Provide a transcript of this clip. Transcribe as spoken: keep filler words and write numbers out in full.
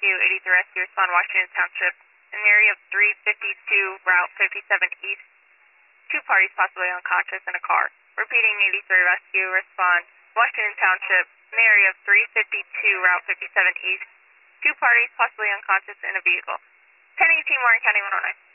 eighty-three Rescue, respond Washington Township, in the area of three fifty-two, Route fifty-seven East. Two parties possibly unconscious in a car. Repeating, eighty-three Rescue, respond Washington Township, in the area of three fifty-two, Route fifty-seven East. Two parties possibly unconscious in a vehicle. ten eighteen, Warren County one oh nine.